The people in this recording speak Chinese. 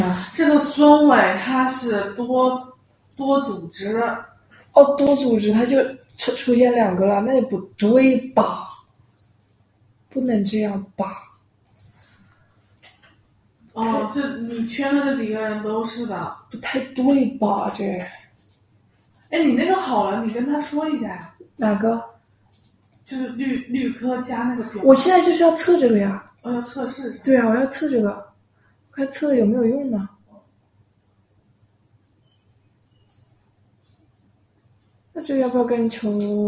这个孙伟他是多组织。 哦，多组织它就出现2个了，那也不对吧？不能这样吧？ 哦，这你圈的这几个人都是的。 不太对吧？这， 哎，你那个好了，你跟他说一下呀。 哪个？ 就是绿科加那个表。 我现在就是要测这个呀。 我要测试。 对啊，我要测这个，看测了有没有用呢？那这个要不要跟求